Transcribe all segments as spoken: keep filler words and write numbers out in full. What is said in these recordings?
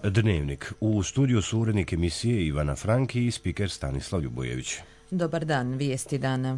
Dnevnik. U studiju su urednik emisije Ivana Franki i spiker Stanislav Ljubojević. Dobar dan, vijesti dana.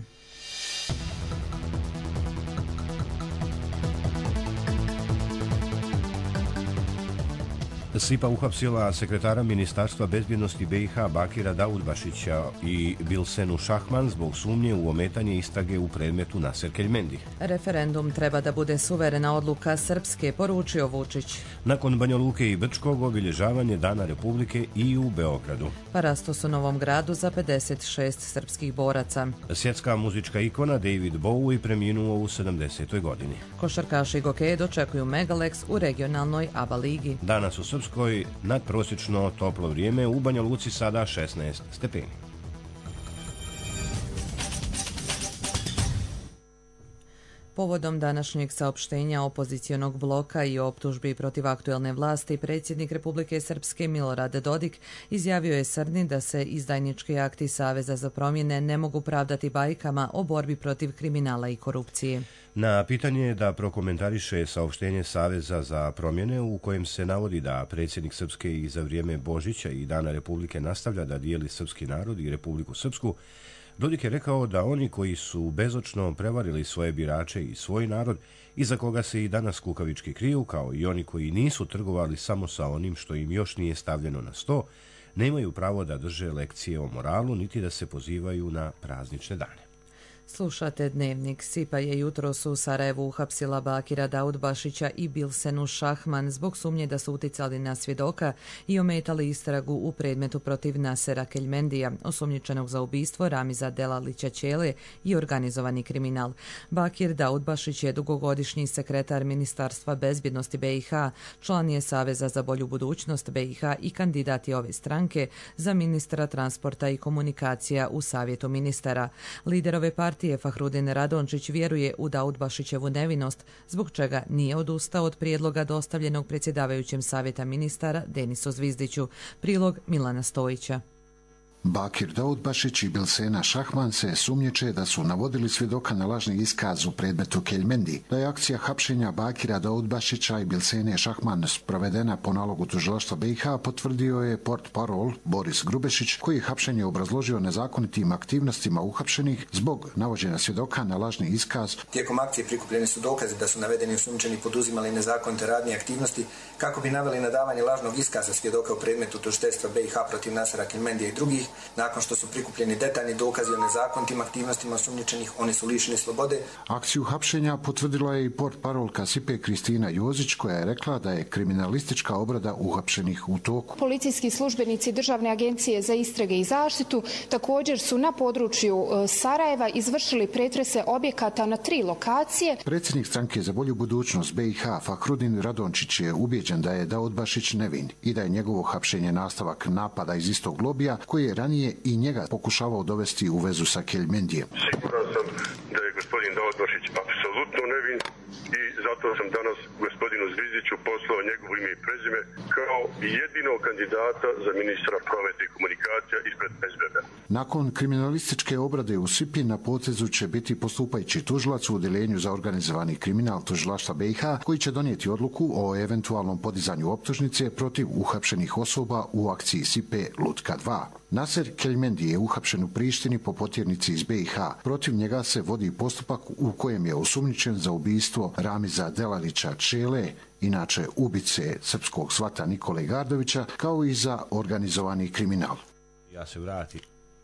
S I P A uhapsila sekretara Ministarstva bezbjednosti B i H Bakira Daudbašića i Bilsenu Šahman zbog sumnje u ometanje istrage u predmetu Naser Keljmendi. Referendum treba da bude suverena odluka Srpske, poručio Vučić. Nakon Banja Luke i Brčkog obilježavanje Dana Republike i u Beogradu. Parastos u Novom Gradu za pedeset šest srpskih boraca. Svjetska muzička ikona David Bowie preminuo u sedamdesetoj godini. Košarkaši Gokeje dočekuju Megalex u regionalnoj A B A ligi. Danas u Srpskoj nadprosječno toplo vrijeme, u Banja Luci sada šesnaest stepeni. Povodom današnjeg saopštenja opozicionog bloka i optužbi protiv aktuelne vlasti, predsjednik Republike Srpske Milorad Dodik izjavio je Srni da se izdajnički akti Saveza za promjene ne mogu pravdati bajkama o borbi protiv kriminala i korupcije. Na pitanje da prokomentariše saopštenje Saveza za promjene u kojem se navodi da predsjednik Srpske i za vrijeme Božića i Dana Republike nastavlja da dijeli srpski narod i Republiku Srpsku, Dodik je rekao da oni koji su bezočno prevarili svoje birače i svoj narod, iza koga se i danas kukavički kriju, kao i oni koji nisu trgovali samo sa onim što im još nije stavljeno na sto, nemaju pravo da drže lekcije o moralu niti da se pozivaju na praznične dane. Slušate Dnevnik. S I P A je jutros u Sarajevu uhapsila Bakira Daudbašića i Bilsenu Šahman zbog sumnje da su uticali na svjedoka i ometali istragu u predmetu protiv Nasera Keljmendija, osumnjičenog za ubistvo Ramiza Delalića Ćele i organizovani kriminal. Bakir Daudbašić je dugogodišnji sekretar Ministarstva bezbjednosti B i H, član je Saveza za bolju budućnost B i H i kandidat je ove stranke za ministra transporta i komunikacija u Savjetu ministara. Lider ove partije Fahrudin Radončić vjeruje u Daudbašićevu nevinost, zbog čega nije odustao od prijedloga dostavljenog predsjedavajućem Savjeta ministara Denisu Zvizdiću. Prilog Milana Stojića. Bakir Daudbašić i Bilsena Šahman se sumnjiče da su navodili svjedoka na lažni iskaz u predmetu Keljmendi. Da je akcija hapšenja Bakira Daudbašića i Bilsene Šahman sprovedena po nalogu tužilaštva B i H potvrdio je portparol Boris Grubešić, koji je hapšenje obrazložio nezakonitim aktivnostima uhapšenih zbog navođenja svjedoka na lažni iskaz. Tijekom akcije prikupljeni su dokazi da su navedeni osumnjičeni poduzimali nezakonite radnje i aktivnosti kako bi naveli na davanje lažnog iskaza svjedoka u predmetu tužiteljstva B i H protiv Nasera Keljmendija i drugih. Nakon što su prikupljeni detaljni dokazi o nezakonitim aktivnostima osumnjičenih, oni su lišeni slobode. Akciju hapšenja potvrdila je i portparolka S I P E Kristina Jozić, koja je rekla da je kriminalistička obrada uhapšenih u toku. Policijski službenici Državne agencije za istrage i zaštitu također su na području Sarajeva izvršili pretrese objekata na tri lokacije. Predsjednik stranke za bolju budućnost B i H Fahrudin Radončić je ubijeđen da je Daudbašić nevin i da je njegovo hapšenje nastavak napada iz istog lobija koji je ranije i njega pokušavao dovesti u vezu sa Keljmendijem. Siguran sam da je gospodin Daudbašić apsolutno nevin i zato sam danas gospodinu Zvizdiću poslao njegovo ime i prezime kao jedinog kandidata za ministra prometa i komunikacija ispred S B B. Nakon kriminalističke obrade u S I P I na potezu će biti postupajući tužilac u Odeljenju za organizovani kriminal tužilaštva B i H, koji će donijeti odluku o eventualnom podizanju optužnice protiv uhapšenih osoba u akciji S I P E Lutka dva. Naser Keljmendi je uhapšen u Prištini po potjernici iz B i H. Protiv njega se vodi postupak u kojem je osumnjičen za ubistvo Ramiza Delalića Ćele, inače ubice srpskog svata Nikole Gardovića, kao i za organizovani kriminal. Ja se vratim.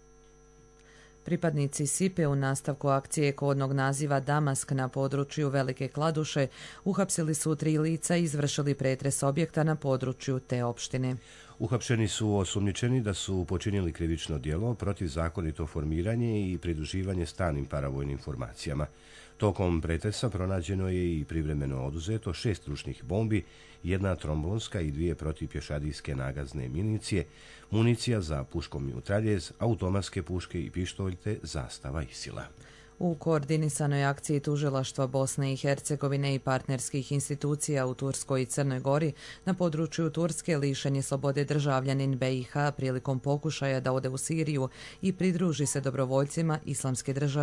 Pripadnici S I P E u nastavku akcije kodnog naziva Damask na području Velike Kladuše uhapsili su tri lica i izvršili pretres objekta na području te opštine. Uhapšeni su osumnjičeni da su počinili krivično djelo, protivzakonito formiranje i pridruživanje stalnim paravojnim formacijama. Tokom pretresa pronađeno je i privremeno oduzeto šest ručnih bombi, jedna tromblonska i dvije protivpješadijske nagazne municije, municija za puškom mitraljez, automatske puške i pištoljte zastava ISIL-a. U koordinisanoj akciji tužilaštva Bosne i Hercegovine i partnerskih institucija u Turskoj i Crnoj Gori na području Turske lišen je slobode državljanin B i H prilikom pokušaja da ode u Siriju i pridruži se dobrovoljcima Islamske države.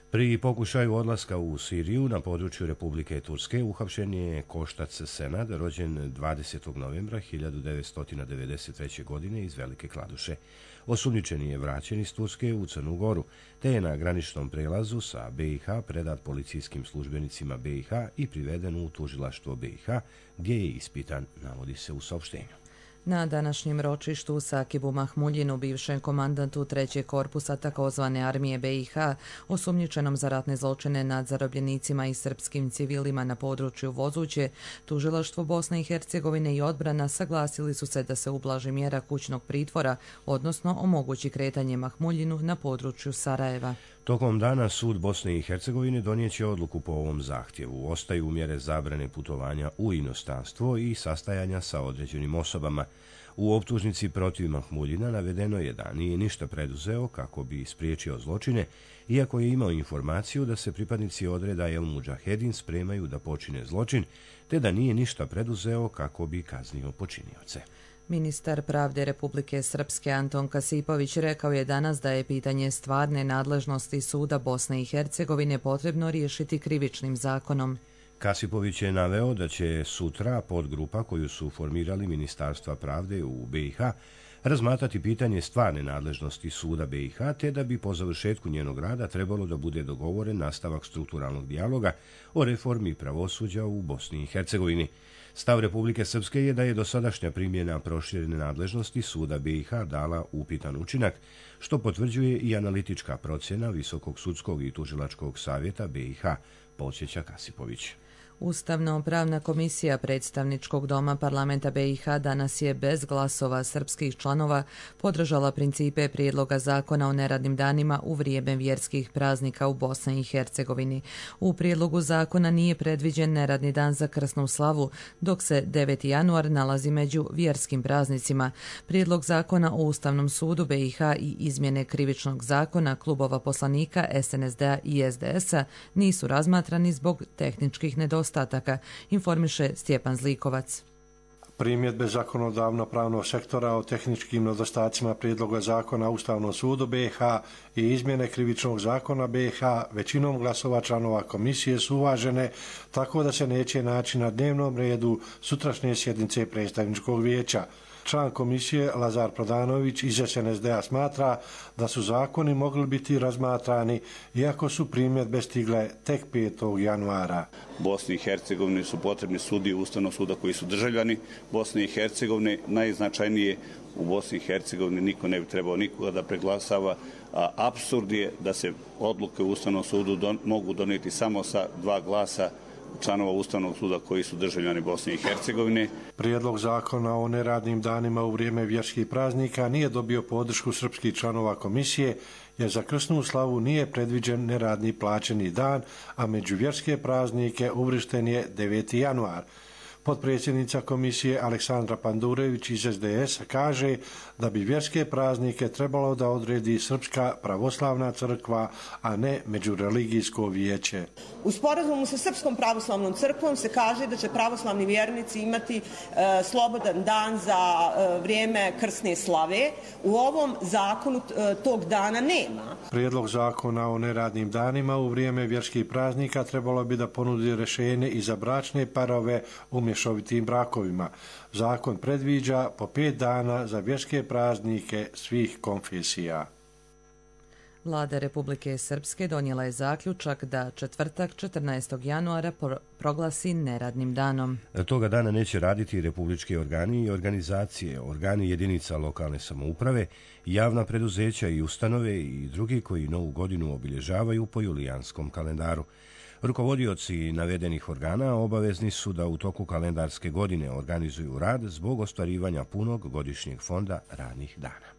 Pri pokušaju odlaska u Siriju na području Republike Turske uhapšen je Koštac Senad, rođen dvadesetog novembra hiljadu devetsto devedeset treće. godine iz Velike Kladuše. Osumnjičeni je vraćen iz Turske u Crnu Goru, te je na graničnom prelazu sa B i H predat policijskim službenicima B i H i priveden u tužilaštvo B i H, gdje je ispitan, navodi se u saopštenju. Na današnjem ročištu Sakibu Mahmuljinu, bivšem komandantu trećeg korpusa takozvane armije B i H, osumnjičenom za ratne zločine nad zarobljenicima i srpskim civilima na području Vozuće, tužilaštvo Bosne i Hercegovine i odbrana saglasili su se da se ublaži mjera kućnog pritvora, odnosno omogući kretanje Mahmuljinu na području Sarajeva. Tokom dana sud Bosne i Hercegovine donijeće odluku po ovom zahtjevu. Ostaju mjere zabrane putovanja u inostranstvo i sastajanja sa određenim osobama. U optužnici protiv Mahmuljina navedeno je da nije ništa preduzeo kako bi spriječio zločine, iako je imao informaciju da se pripadnici odreda El Mudžahedin spremaju da počine zločin, te da nije ništa preduzeo kako bi kaznio počinioce. Ministar pravde Republike Srpske Anton Kasipović rekao je danas da je pitanje stvarne nadležnosti suda Bosne i Hercegovine potrebno riješiti krivičnim zakonom. Kasipović je naveo da će sutra podgrupa koju su formirali Ministarstva pravde u B i H razmatrati pitanje stvarne nadležnosti suda B i H, te da bi po završetku njenog rada trebalo da bude dogovoren nastavak strukturalnog dijaloga o reformi pravosuđa u Bosni i Hercegovini. Stav Republike Srpske je da je dosadašnja primjena proširene nadležnosti suda B i H dala upitan učinak, što potvrđuje i analitička procjena Visokog sudskog i tužilačkog savjeta B i H, podsjeća Kasipović. Ustavno-pravna komisija predstavničkog doma parlamenta B i H danas je bez glasova srpskih članova podržala principe prijedloga zakona o neradnim danima u vrijeme vjerskih praznika u Bosni i Hercegovini. U prijedlogu zakona nije predviđen neradni dan za krsnu slavu, dok se deveti januar nalazi među vjerskim praznicima. Prijedlog zakona o Ustavnom sudu B i H i izmjene krivičnog zakona klubova poslanika S N S D-a i S D S-a nisu razmatrani zbog tehničkih nedostataka, informiše Stjepan Zlikovac. Primjedbe zakonodavno-pravnog sektora o tehničkim nedostacima prijedloga zakona o Ustavnom sudu B i H i izmjene krivičnog zakona B i H većinom glasova članova komisije su uvažene, tako da se neće naći na dnevnom redu sutrašnje sjednice predstavničkog vijeća. Član komisije Lazar Prodanović iz S N S D-a smatra da su zakoni mogli biti razmatrani, iako su primjedbe stigle tek petog januara. Bosni i Hercegovini su potrebni sudije Ustavnog suda koji su državljani Bosne i Hercegovine. Najznačajnije, u Bosni i Hercegovini niko ne bi trebao nikoga da preglasava, a apsurd je da se odluke u Ustavnom sudu don, mogu donijeti samo sa dva glasa članova Ustavnog suda koji su državljani Bosne i Hercegovine. Prijedlog zakona o neradnim danima u vrijeme vjerskih praznika nije dobio podršku srpskih članova komisije, jer za krsnu slavu nije predviđen neradni plaćeni dan, a među vjerske praznike uvršten je deveti januar. Potpredsjednica komisije Aleksandra Pandurević iz S D S kaže da bi vjerske praznike trebalo da odredi Srpska pravoslavna crkva, a ne međureligijsko vijeće. U sporazumu sa Srpskom pravoslavnom crkvom se kaže da će pravoslavni vjernici imati e, slobodan dan za e, vrijeme krsne slave. U ovom zakonu e, tog dana nema. Prijedlog zakona o neradnim danima u vrijeme vjerskih praznika trebalo bi da ponudi rješenje i za bračne parove u mješovitim brakovima. Zakon predviđa po pet dana za vjerske praznike svih konfesija. Vlada Republike Srpske donijela je zaključak da četvrtak četrnaestog januara proglasi neradnim danom. Toga dana neće raditi republički organi i organizacije, organi jedinica lokalne samouprave, javna preduzeća i ustanove i drugi koji novu godinu obilježavaju po julijanskom kalendaru. Rukovodioci navedenih organa obavezni su da u toku kalendarske godine organizuju rad zbog ostvarivanja punog godišnjeg fonda radnih dana.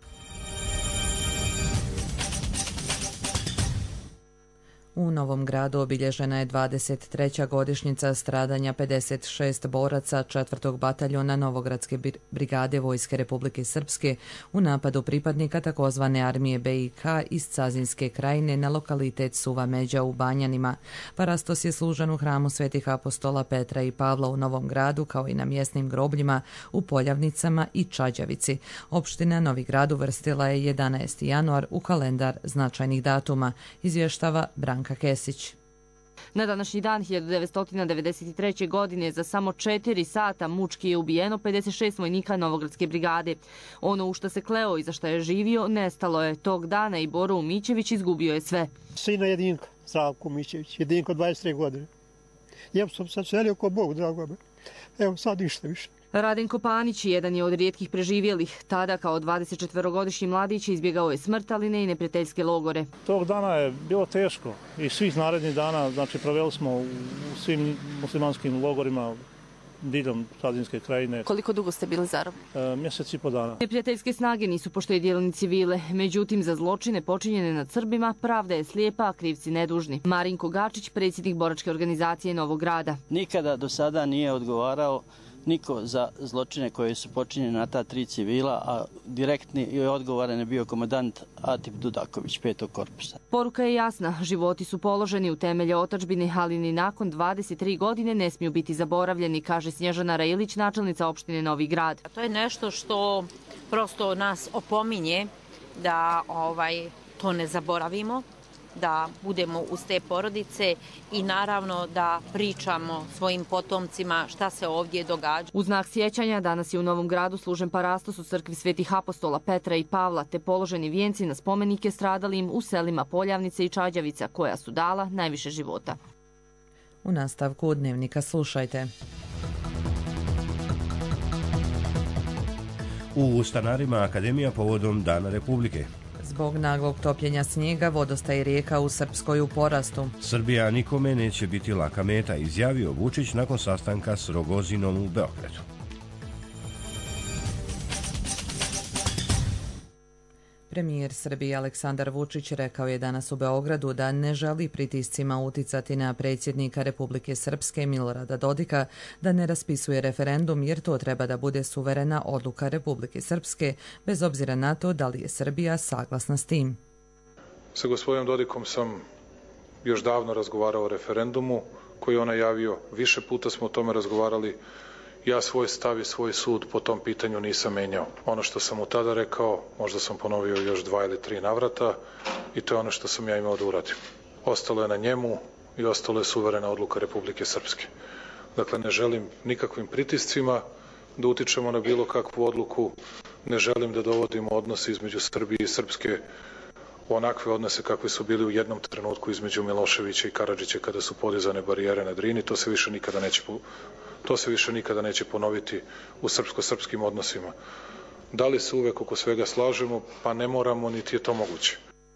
U Novom Gradu obilježena je dvadeset treća godišnjica stradanja pedeset šest boraca četvrtog bataljona Novogradske brigade Vojske Republike Srpske u napadu pripadnika takozvane armije B i H iz Cazinske krajine na lokalitet Suva Međa u Banjanima. Parastos je služen u hramu Svetih apostola Petra i Pavla u Novom Gradu, kao i na mjesnim grobljima u Poljavnicama i Čađavici. Opština Novi Grad uvrstila je jedanaesti januar u kalendar značajnih datuma, izvještava Branko Branka Kesić. Na današnji dan hiljadu devetsto devedeset treće. godine za samo četiri sata mučki je ubijeno pedeset šest vojnika Novogradske brigade. Ono u što se kleo i za što je živio nestalo je. Tog dana i Boro Umićević izgubio je sve. Sina Jedinka, Zdravko Umićević, Jedinko dvadeset tri godine. Ja sam sad selio ko Bog, drago me. Evo sad ništa više. Radenko Panić jedan je od rijetkih preživjelih. Tada kao dvadesetčetvorogodišnji mladić izbjegao je smrt, ali ne i neprijateljske logore. Tog dana je bilo teško i svih narednih dana, znači proveli smo u svim muslimanskim logorima diljem Sadinske krajine. Koliko dugo ste bili zarobljeni? E, mjesec i po dana. Neprijateljske snage nisu poštedjeli civile, međutim za zločine počinjene nad Srbima pravda je slijepa, a krivci nedužni. Marinko Gačić, predsjednik boračke organizacije Novog Grada. Nikada do sada nije odgovarao niko za zločine koje su počinjene na ta tri civila, a direktni i odgovoran je bio komandant Atip Dudaković, petog korpusa. Poruka je jasna, životi su položeni u temelje otadžbine, ali ni nakon dvadeset tri godine ne smiju biti zaboravljeni, kaže Snježana Rajilić, načelnica opštine Novi Grad. To je nešto što prosto nas opominje da ovaj, to ne zaboravimo, da budemo uz te porodice i naravno da pričamo svojim potomcima šta se ovdje događa. U znak sjećanja danas je u Novom Gradu služen parastos u crkvi Svetih apostola Petra i Pavla, te položeni vijenci na spomenike stradalim u selima Poljavnice i Čađavica, koja su dala najviše života. U nastavku Dnevnika slušajte. U Stanarima Akademija povodom Dana Republike. Zbog naglog topljenja snijega, vodostaj rijeka u Srpskoj u porastu. Srbija nikome neće biti laka meta, izjavio Vučić nakon sastanka s Rogozinom u Beogradu. Premijer Srbije Aleksandar Vučić rekao je danas u Beogradu da ne želi pritiscima uticati na predsjednika Republike Srpske Milorada Dodika da ne raspisuje referendum, jer to treba da bude suverena odluka Republike Srpske, bez obzira na to da li je Srbija saglasna s tim. Sa gospodinom Dodikom sam još davno razgovarao o referendumu koji je on najavio. Više puta smo o tome razgovarali. Ja svoj stav i svoj sud po tom pitanju nisam menjao. Ono što sam mu tada rekao, možda sam ponovio još dva ili tri navrata i to je ono što sam ja imao da uradim. Ostalo je na njemu i ostalo je suverena odluka Republike Srpske. Dakle, ne želim nikakvim pritiscima da utičemo na bilo kakvu odluku, ne želim da dovodimo odnose između Srbije i Srpske u onakve odnose kakve su bili u jednom trenutku između Miloševića i Karadžića kada su podizane barijere na Drini. To se više nikada neće To se više nikada neće ponoviti u srpsko-srpskim odnosima. Da li se uvek oko svega slažemo? Pa ne moramo, niti je to moguće.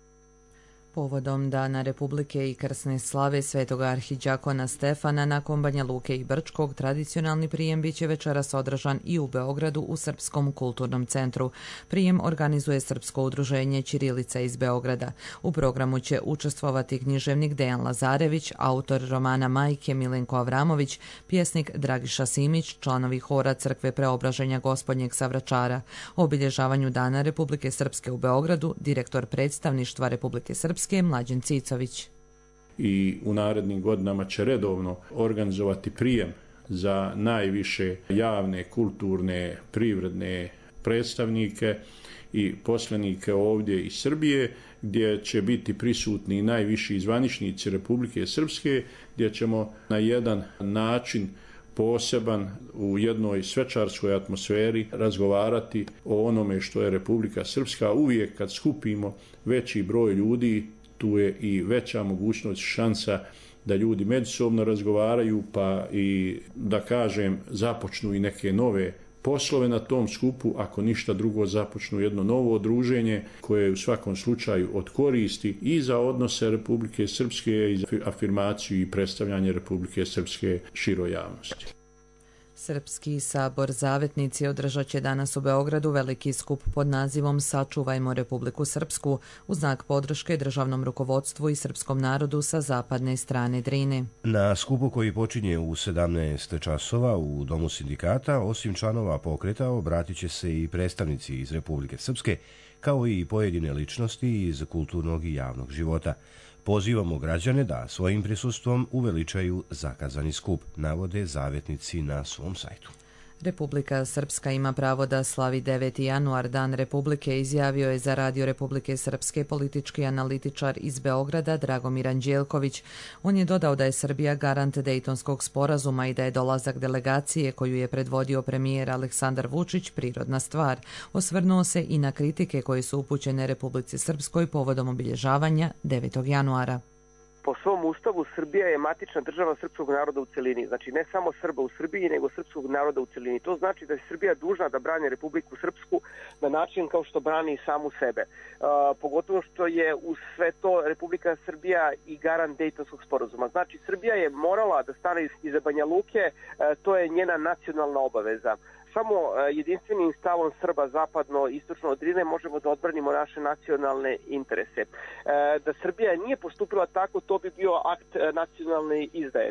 Povodom Dana Republike i krsne slave Svetog arhidžakona Stefana nakon Banja Luke i Brčkog, tradicionalni prijem biće večeras održan i u Beogradu u Srpskom kulturnom centru. Prijem organizuje Srpsko udruženje Ćirilica iz Beograda. U programu će učestvovati književnik Dejan Lazarević, autor romana Majke Milenko Avramović, pjesnik Dragiša Simić, članovi hora Crkve Preobraženja Gospodnjeg sa Vračara. O obilježavanju Dana Republike Srpske u Beogradu, direktor predstavništva Republike Srpske Mlađan Cicović. I u narednim godinama će redovno organizovati prijem za najviše javne, kulturne, privredne predstavnike i poslanike ovdje iz Srbije, gdje će biti prisutni najviši zvaničnici Republike Srpske, gdje ćemo na jedan način poseban u jednoj svečarskoj atmosferi razgovarati o onome što je Republika Srpska. Uvijek kad skupimo veći broj ljudi, tu je i veća mogućnost, šansa da ljudi međusobno razgovaraju, pa i da kažem započnu i neke nove poslove na tom skupu, ako ništa drugo započnu jedno novo druženje koje u svakom slučaju od koristi i za odnose Republike Srpske i za afirmaciju i predstavljanje Republike Srpske široj javnosti. Srpski sabor Zavetnici održat će danas u Beogradu veliki skup pod nazivom Sačuvajmo Republiku Srpsku u znak podrške državnom rukovodstvu i srpskom narodu sa zapadne strane Drine. Na skupu koji počinje u sedamnaest časova u Domu sindikata, osim članova pokreta, obratit će se i predstavnici iz Republike Srpske, kao i pojedine ličnosti iz kulturnog i javnog života. Pozivamo građane da svojim prisustvom uveličaju zakazani skup, navode Zavetnici na svom sajtu. Republika Srpska ima pravo da slavi deveti januar, Dan Republike, izjavio je za Radio Republike Srpske politički analitičar iz Beograda Dragomir Anđelković. On je dodao da je Srbija garant Dejtonskog sporazuma i da je dolazak delegacije koju je predvodio premijer Aleksandar Vučić prirodna stvar. Osvrnuo se i na kritike koje su upućene Republici Srpskoj povodom obilježavanja devetog januara. Po svom ustavu Srbija je matična država srpskog naroda u celini. Znači ne samo Srba u Srbiji, nego srpskog naroda u celini. To znači da je Srbija dužna da brani Republiku Srpsku na način kao što brani samu sebe. Uh, pogotovo što je uz sve to Republika Srbija i garant Dejtonskog sporazuma. Znači Srbija je morala da stane iza Banja Luke, uh, to je njena nacionalna obaveza. Samo jedinstvenim stavom Srba zapadno istočno od Drine možemo da odbranimo naše nacionalne interese. Da Srbija nije postupila tako, to bi bio akt nacionalne izdaje.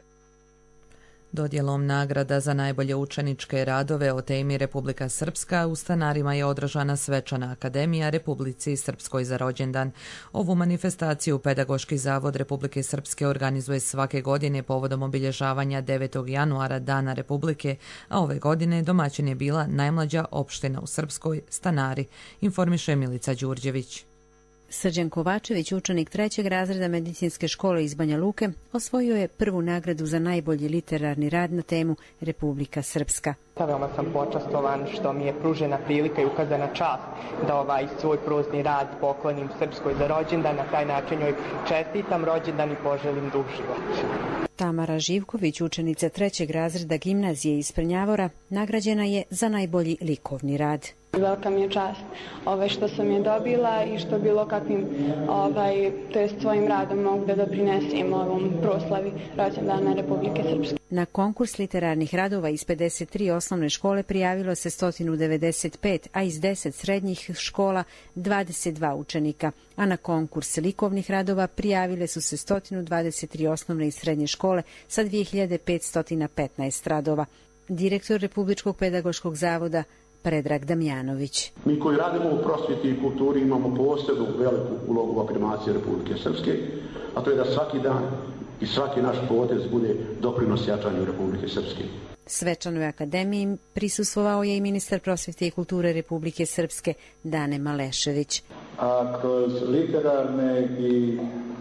Dodjelom nagrada za najbolje učeničke radove o temi Republika Srpska u Stanarima je održana svečana akademija Republici Srpskoj za rođendan. Ovu manifestaciju Pedagoški zavod Republike Srpske organizuje svake godine povodom obilježavanja devetog januara Dana Republike, a ove godine domaćin je bila najmlađa opština u Srpskoj, Stanari, informiše Milica Đurđević. Srđan Kovačević, učenik trećeg razreda medicinske škole iz Banja Luke, osvojio je prvu nagradu za najbolji literarni rad na temu Republika Srpska. Veoma sam počastovan što mi je pružena prilika i ukazana čast da ovaj svoj prozni rad poklonim Srpskoj za rođendan, na taj način joj čestitam rođendan i poželim dug život. Tamara Živković, učenica trećeg razreda gimnazije iz Prnjavora, nagrađena je za najbolji likovni rad. Velika mi je čast ovaj, što sam je dobila i što bilo kakvim ovaj, to jest svojim radom mogu da doprinesem ovom proslavi rođendana Republike Srpske. Na konkurs literarnih radova iz pedeset tri osnovne škole prijavilo se sto devedeset pet, a iz deset srednjih škola dvadeset dva učenika, a na konkurs likovnih radova prijavile su se sto dvadeset tri osnovne i srednje škole sa dve hiljade petsto petnaest radova. Direktor Republičkog pedagoškog zavoda Predrag Damjanović. Mi koji radimo u prosvjeti i kulturi imamo posebnu veliku ulogu u afirmaciji Republike Srpske, a to je da svaki dan i svaki naš potez bude doprinos jačanju Republike Srpske. Svečanoj akademiji prisustvovao je i ministar prosvjete i kulture Republike Srpske Dane Malešević. A kroz literarne i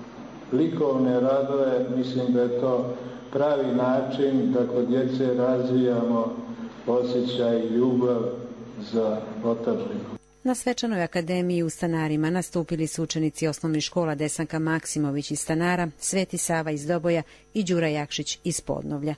likovne radove mislim da je to pravi način da kod djece razvijamo osjećaj i ljubav za otadžbinu. Na svečanoj akademiji u Stanarima nastupili su učenici osnovnih škola Desanka Maksimović iz Stanara, Sveti Sava iz Doboja i Đura Jakšić iz Podnovlja.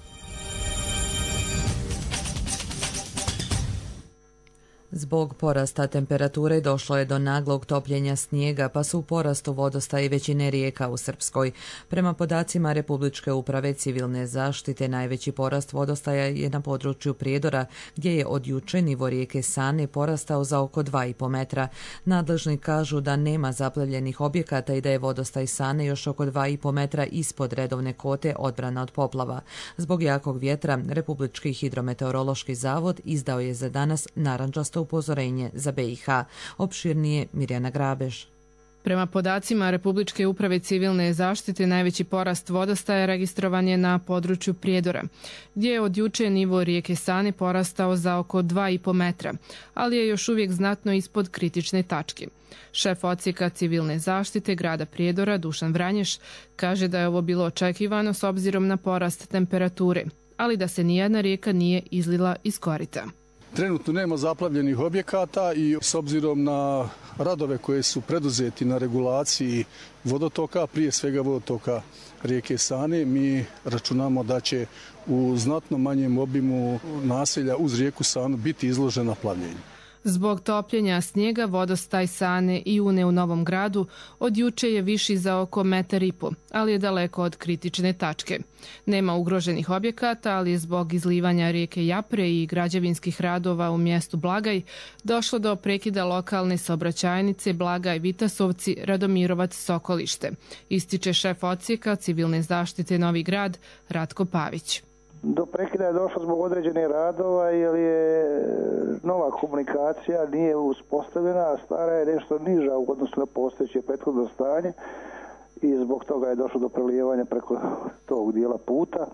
Zbog porasta temperature došlo je do naglog topljenja snijega, pa su u porastu vodostaji većine rijeka u Srpskoj. Prema podacima Republičke uprave civilne zaštite, najveći porast vodostaja je na području Prijedora, gdje je od juče nivo rijeke Sane porastao za oko dva i po metra. Nadležni kažu da nema zaplavljenih objekata i da je vodostaj Sane još oko dva i po metra ispod redovne kote odbrana od poplava. Zbog jakog vjetra, Republički hidrometeorološki zavod izdao je za danas narandžasto upozorenje za B i H. Opširnije Mirjana Grabež. Prema podacima Republičke uprave civilne zaštite, najveći porast vodostaja registrovan je na području Prijedora, gdje je od juče nivo rijeke Sane porastao za oko dva i po metra, ali je još uvijek znatno ispod kritične tačke. Šef odsjeka civilne zaštite grada Prijedora, Dušan Vranješ, kaže da je ovo bilo očekivano s obzirom na porast temperature, ali da se nijedna rijeka nije izlila iz korita. Trenutno nema zaplavljenih objekata i s obzirom na radove koje su preduzeti na regulaciji vodotoka, prije svega vodotoka rijeke Sane, mi računamo da će u znatno manjem obimu naselja uz rijeku Sanu biti izložena plavljenju. Zbog topljenja snijega vodostaj Sane i Une u Novom Gradu od juče je viši za oko metar i po, ali je daleko od kritične tačke. Nema ugroženih objekata, ali je zbog izlivanja rijeke Japre i građevinskih radova u mjestu Blagaj došlo do prekida lokalne saobraćajnice Blagaj-Vitasovci Radomirovac-Sokolište, ističe šef odsjeka civilne zaštite Novi Grad Ratko Pavić. Do prekida je došlo zbog određenih radova jer je nova komunikacija nije uspostavljena, a stara je nešto niža u odnosu na postojeće prethodno stanje i zbog toga je došlo do prelijevanja preko tog dijela puta.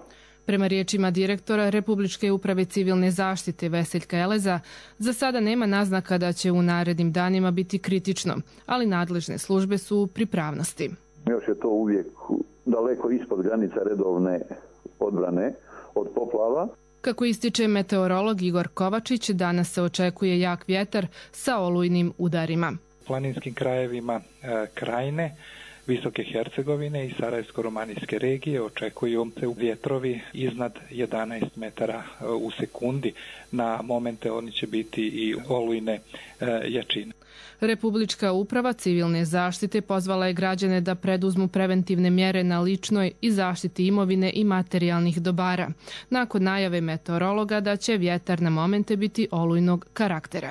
Prema riječima direktora Republičke uprave civilne zaštite Veseljka Eleza, za sada nema naznaka da će u narednim danima biti kritično, ali nadležne službe su u pripravnosti. Još je to uvijek daleko ispod granica redovne odbrane od poplava. Kako ističe meteorolog Igor Kovačić, danas se očekuje jak vjetar sa olujnim udarima. Planinskim krajevima e, Krajine, Visoke Hercegovine i Sarajevsko-romanijske regije očekuju se vjetrovi iznad jedanaest metara u sekundi. Na momente oni će biti i olujne e, jačine. Republička uprava civilne zaštite pozvala je građane da preduzmu preventivne mjere na ličnoj i zaštiti imovine i materijalnih dobara, nakon najave meteorologa da će vjetar na momente biti olujnog karaktera.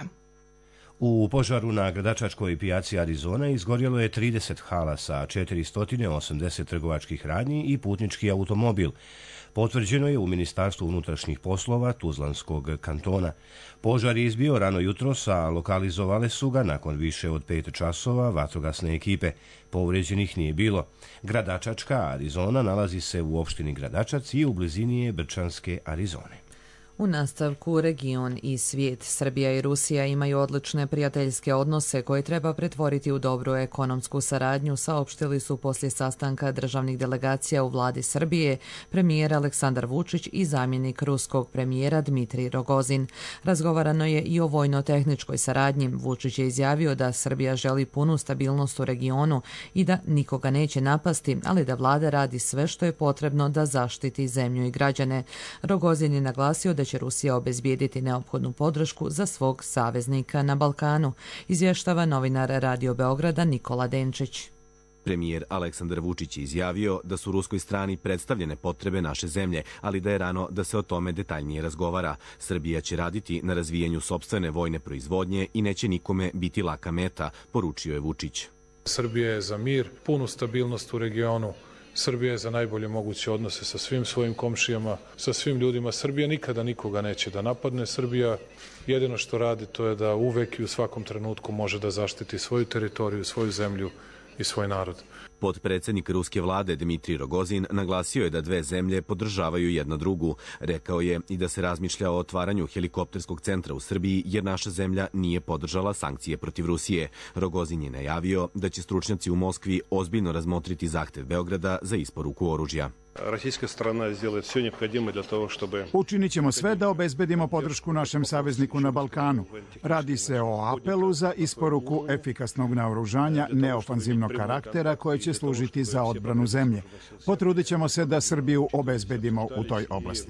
U požaru na Gradačačkoj pijaci Arizona izgorjelo je trideset hala sa četiristo osamdeset trgovačkih radnji i putnički automobil. Potvrđeno je u Ministarstvu unutrašnjih poslova Tuzlanskog kantona. Požar je izbio rano jutros, a lokalizovale su ga nakon više od pet časova vatrogasne ekipe. Povređenih nije bilo. Gradačačka Arizona nalazi se u opštini Gradačac i u blizini je Brčanske Arizone. U nastavku region i svijet. Srbija i Rusija imaju odlične prijateljske odnose koje treba pretvoriti u dobru ekonomsku saradnju, saopštili su poslije sastanka državnih delegacija u vladi Srbije premijer Aleksandar Vučić i zamjenik ruskog premijera Dmitrij Rogozin. Razgovarano je i o vojno-tehničkoj saradnji. Vučić je izjavio da Srbija želi punu stabilnost u regionu i da nikoga neće napasti, ali da vlada radi sve što je potrebno da zaštiti zemlju i građane. Rogozin je naglasio da će Rusija obezbijediti neophodnu podršku za svog saveznika na Balkanu, izvještava novinar Radio Beograda Nikola Denčić. Premijer Aleksandar Vučić je izjavio da su ruskoj strani predstavljene potrebe naše zemlje, ali da je rano da se o tome detaljnije razgovara. Srbija će raditi na razvijanju sopstvene vojne proizvodnje i neće nikome biti laka meta, poručio je Vučić. Srbija je za mir, punu stabilnost u regionu. Srbija je za najbolje moguće odnose sa svim svojim komšijama, sa svim ljudima. Srbija nikada nikoga neće da napadne. Srbija jedino što radi to je da uvek i u svakom trenutku može da zaštiti svoju teritoriju, svoju zemlju i svoj narod. Potpredsjednik ruske vlade Dmitrij Rogozin naglasio je da dve zemlje podržavaju jedna drugu. Rekao je i da se razmišlja o otvaranju helikopterskog centra u Srbiji jer naša zemlja nije podržala sankcije protiv Rusije. Rogozin je najavio da će stručnjaci u Moskvi ozbiljno razmotriti zahtev Beograda za isporuku oružja. Российская сторона сделает все необходимое для того, чтобы... Učinit ćemo sve da obezbedimo podršku našem savezniku na Balkanu. Radi se o apelu za isporuku efikasnog naoružanja neofanzivnog karaktera koje će služiti za odbranu zemlje. Potrudit ćemo se da Srbiju obezbedimo u toj oblasti.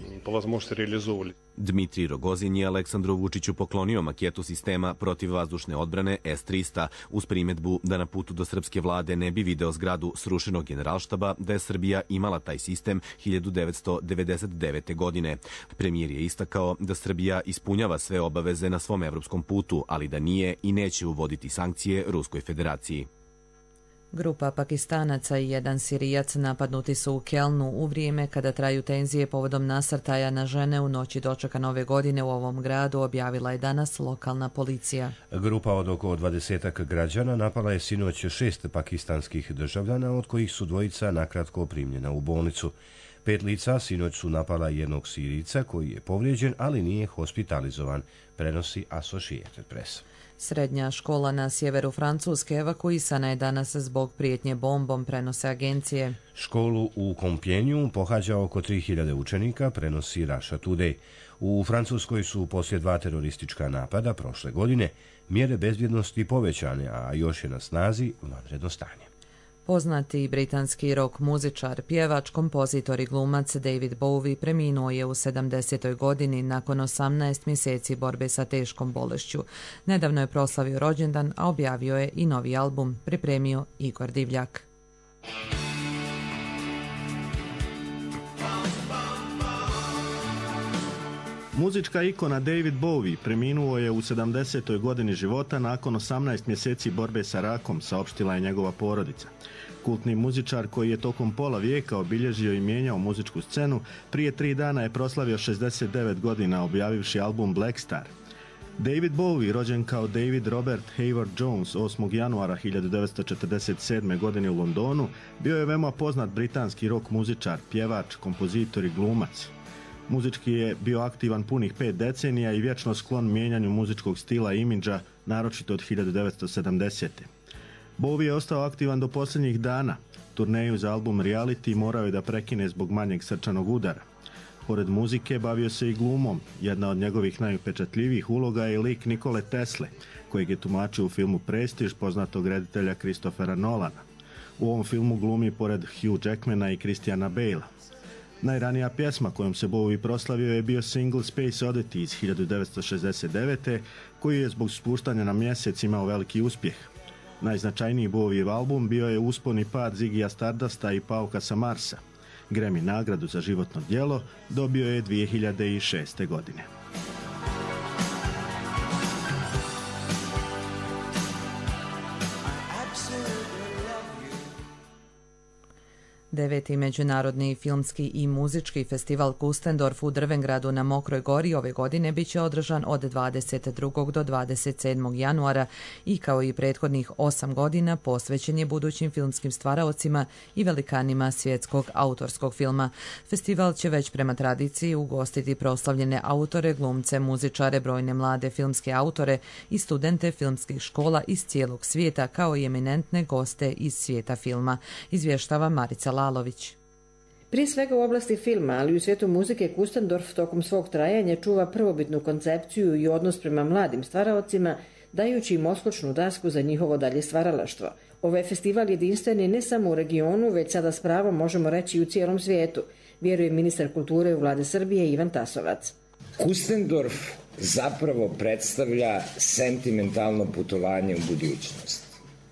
Dmitrij Rogozin je Aleksandru Vučiću poklonio maketu sistema protivvazdušne odbrane S tristo uz primjedbu da na putu do srpske vlade ne bi video zgradu srušenog generalštaba, da je Srbija imala taj sistem hiljadu devetsto devedeset devete. godine. Premijer je istakao da Srbija ispunjava sve obaveze na svom evropskom putu, ali da nije i neće uvoditi sankcije Ruskoj federaciji. Grupa Pakistanaca i jedan Sirijac napadnuti su u Kelnu u vrijeme kada traju tenzije povodom nasrtaja na žene u noći dočeka nove godine u ovom gradu, objavila je danas lokalna policija. Grupa od oko dvadesetak građana napala je sinoć šest pakistanskih državljana, od kojih su dvojica nakratko primljena u bolnicu. Pet lica sinoć su napala jednog Sirijca koji je povrijeđen, ali nije hospitalizovan, prenosi Associated Press. Srednja škola na sjeveru Francuske evakuisana je danas zbog prijetnje bombom, prenose agencije. Školu u Kompjenju pohađa oko tri hiljade učenika, prenosi Russia Today. U Francuskoj su poslije dva teroristička napada prošle godine mjere bezbjednosti povećane, a još je na snazi vanredno stanje. Poznati britanski rock muzičar, pjevač, kompozitor i glumac David Bowie preminuo je u sedamdesetoj godini nakon osamnaest mjeseci borbe sa teškom bolešću. Nedavno je proslavio rođendan, a objavio je i novi album, pripremio Igor Divljak. Muzička ikona David Bowie preminuo je u sedamdesetoj godini života nakon osamnaest mjeseci borbe sa rakom, saopštila je njegova porodica. Kultni muzičar koji je tokom pola vijeka obilježio i mijenjao muzičku scenu, prije tri dana je proslavio šezdeset devet godina objavivši album Black Star. David Bowie, rođen kao David Robert Hayward Jones osmog januara hiljadu devetsto četrdeset sedme. godine u Londonu, bio je veoma poznat britanski rock muzičar, pjevač, kompozitor i glumac. Muzički je bio aktivan punih pet decenija i vječno sklon mijenjanju muzičkog stila i imidža, naročito od hiljadu devetsto sedamdesete. Bowie je ostao aktivan do posljednjih dana. Turneju za album Reality morao je da prekine zbog manjeg srčanog udara. Pored muzike bavio se i glumom. Jedna od njegovih najupečatljivijih uloga je lik Nikole Tesle, kojeg je tumačio u filmu Prestiž poznatog reditelja Christophera Nolana. U ovom filmu glumi pored Hugh Jackmana i Christiana Balea. Najranija pjesma kojom se Bowie proslavio je bio single Space Oddity iz hiljadu devetsto šezdeset devete. koji je zbog spuštanja na mjesec imao veliki uspjeh. Najznačajniji Bowiev album bio je uspon i pad Ziggyja Stardusta i Pauka sa Marsa. Grammy nagradu za životno djelo dobio je dvije hiljade šeste. godine. Deveti međunarodni filmski i muzički festival Kustendorf u Drvengradu na Mokroj gori ove godine bit će održan od dvadeset drugog do dvadeset sedmog januara i kao i prethodnih osam godina posvećen je budućim filmskim stvaraocima i velikanima svjetskog autorskog filma. Festival će već prema tradiciji ugostiti proslavljene autore, glumce, muzičare, brojne mlade filmske autore i studente filmskih škola iz cijelog svijeta, kao i eminentne goste iz svijeta filma, izvještava Marica Lalović. Prije svega u oblasti filma, ali i u svijetu muzike, Kustendorf tokom svog trajanja čuva prvobitnu koncepciju i odnos prema mladim stvaraocima, dajući im odskočnu dasku za njihovo dalje stvaralaštvo. Ovaj festival jedinstveni ne samo u regionu, već sada s pravom možemo reći i u cijelom svijetu, vjeruje ministar kulture u Vlade Srbije Ivan Tasovac. Kustendorf zapravo predstavlja sentimentalno putovanje u budućnost.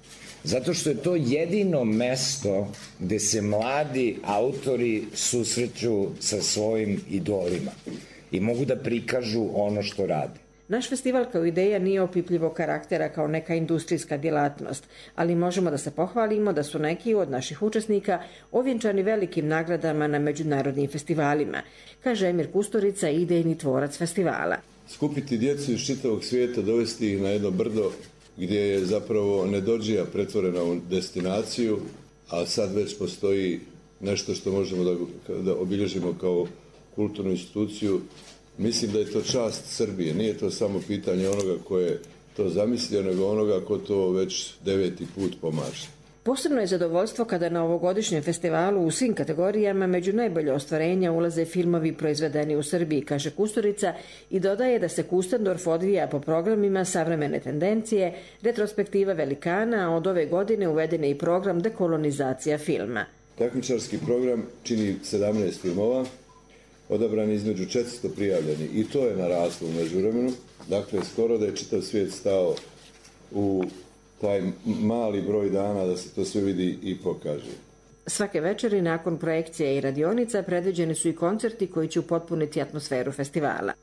Zato što je to jedino mesto gde se mladi autori susreću sa svojim idolima i mogu da prikažu ono što rade. Naš festival kao ideja nije opipljivog karaktera kao neka industrijska djelatnost, ali možemo da se pohvalimo da su neki od naših učesnika ovjenčani velikim nagradama na međunarodnim festivalima, kaže Emir Kusturica, idejni tvorac festivala. Skupiti djecu iz čitavog svijeta, dovesti ih na jedno brdo gdje je zapravo Nedođija pretvorena u destinaciju, a sad već postoji nešto što možemo da, da obilježimo kao kulturnu instituciju. Mislim da je to čast Srbije. Nije to samo pitanje onoga ko je to zamislio, nego onoga ko to već deveti put pomaže. Posebno je zadovoljstvo kada na ovogodišnjem festivalu u svim kategorijama među najbolje ostvarenja ulaze filmovi proizvedeni u Srbiji, kaže Kusturica, i dodaje da se Kustendorf odvija po programima savremene tendencije, retrospektiva velikana, a od ove godine uveden je i program dekolonizacija filma. Takmičarski program čini sedamnaest filmova, odabrani između četiristo prijavljeni, i to je naraslo u međuvremenu. Dakle, skoro da je čitav svijet stao u taj mali broj dana da se to sve vidi i pokaže. Svake večeri nakon projekcije i radionica predviđeni su i koncerti koji će upotpuniti atmosferu festivala.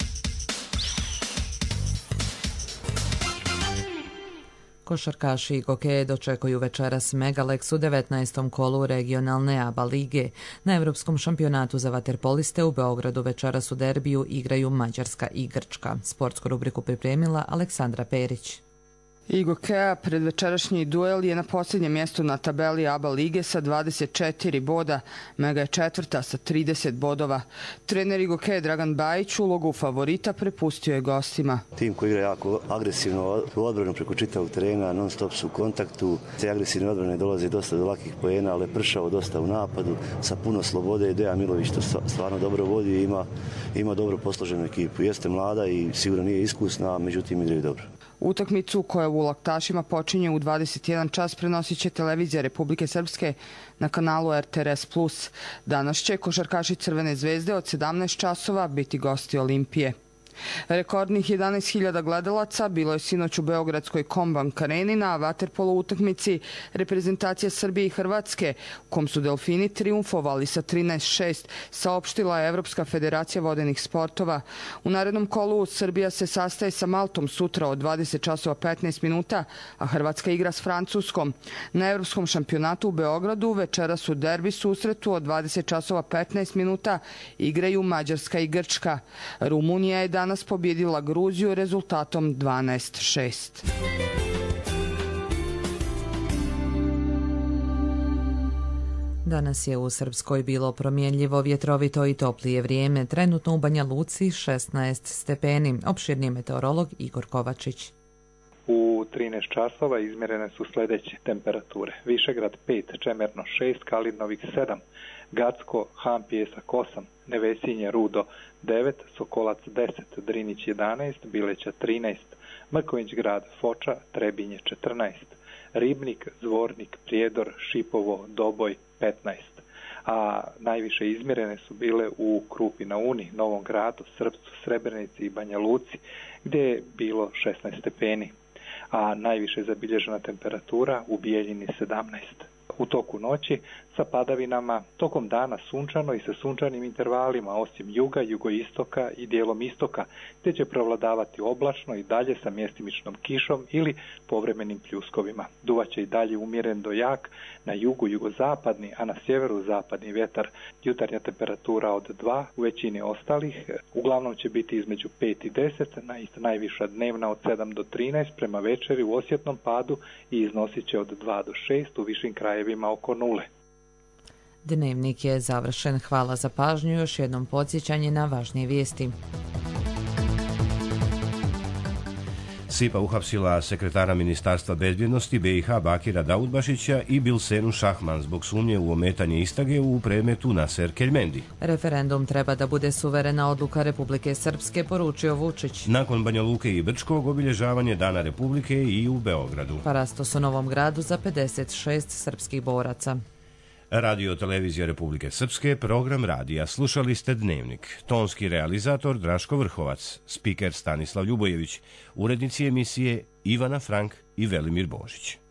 Košarkaši i gokeje dočekuju večeras Megalex u devetnaestom kolu regionalne A B A lige. Na Evropskom šampionatu za vaterpoliste u Beogradu večeras u derbiju igraju Mađarska i Grčka. Sportsku rubriku pripremila Aleksandra Perić. I Gokeja pred večerašnji duel je na posljednjem mjestu na tabeli A B A lige sa dvadeset četiri boda, Mega je četvrta sa trideset bodova. Trener Gokeje Dragan Bajić ulogu favorita prepustio je gostima. Tim koji igra jako agresivno u odbranu preko čitavog terena, non stop su u kontaktu. Te agresivne odbrane dolaze dosta do lakih poena, ali pršao dosta u napadu, sa puno slobode. Dejan Milović to stvarno dobro vodi i ima, ima dobro posloženu ekipu. Jeste mlada i sigurno nije iskusna, međutim igraju dobro. Utakmicu koja u Laktašima počinje u dvadeset jedan čas prenosit će televizija Republike Srpske na kanalu R T R S plus. Danas će košarkaši Crvene zvezde od sedamnaest časova biti gosti Olimpije. Rekordnih jedanaest hiljada gledalaca bilo je sinoć u Beogradskoj Kombank areni na vaterpolo utakmici reprezentacija Srbije i Hrvatske, u kom su Delfini triumfovali sa trinaest šest, saopštila je Evropska federacija vodenih sportova. U narednom kolu Srbija se sastaje sa Maltom sutra od dvadeset časova petnaest minuta, a Hrvatska igra s Francuskom. Na Evropskom šampionatu u Beogradu večeras u derbi susretu od dvadeset časova petnaest minuta igraju Mađarska i Grčka. Rumunija je danas danas pobjedila Gruziju rezultatom dvanaest šest. Danas je u Srpskoj bilo promjenljivo, vjetrovito i toplije vrijeme. Trenutno u Banja Luci šesnaest stepeni. Opširni meteorolog Igor Kovačić. U trinaest časova izmjerene su sljedeće temperature. Višegrad pet, Čemerno šest, Kalidnovik sedam, Gacko, Han Pijesak osam, Nevesinje Rudo devet, Sokolac deset, Drinić jedanaest, Bileća trinaest, Mrković grad, Foča, Trebinje četrnaest, Ribnik, Zvornik, Prijedor, Šipovo, Doboj petnaest. A najviše izmjerene su bile u Krupi na Uni, Novom Gradu, Srpcu, Srebrenici i Banja Luci, gdje je bilo šesnaest stepeni. A najviše zabilježena temperatura u Bijeljini sedamnaest. U toku noći sa padavinama, tokom dana sunčano i sa sunčanim intervalima, osim juga, jugoistoka i dijelom istoka, te će prevladavati oblačno i dalje sa mjestimičnom kišom ili povremenim pljuskovima. Duvaće i dalje umjeren do jak, na jugu jugozapadni, a na sjeveru zapadni vjetar. Jutarnja temperatura od dva, u većini ostalih, uglavnom će biti između pet i deset, najviša dnevna od sedam do trinaest, prema večeri u osjetnom padu i iznosit će od dva do šest, u višim krajevima oko nule. Dnevnik je završen. Hvala za pažnju. Još jednom podsjećanje na važnije vijesti. S I P A uhapsila sekretara Ministarstva bezbjednosti B i H Bakira Daudbašića i Bilsenu Šahman zbog sumnje u ometanje istrage u predmetu Naser Keljmendi. Referendum treba da bude suverena odluka Republike Srpske, poručio Vučić. Nakon Banja Luke i Brčkog, obilježavanje Dana Republike i u Beogradu. Parastos u Novom Gradu za pedeset šest srpskih boraca. Radio Televizija Republike Srpske, program radija. Slušali ste Dnevnik. Tonski realizator Draško Vrhovac, spiker Stanislav Ljubojević, urednici emisije Ivana Frank i Velimir Božić.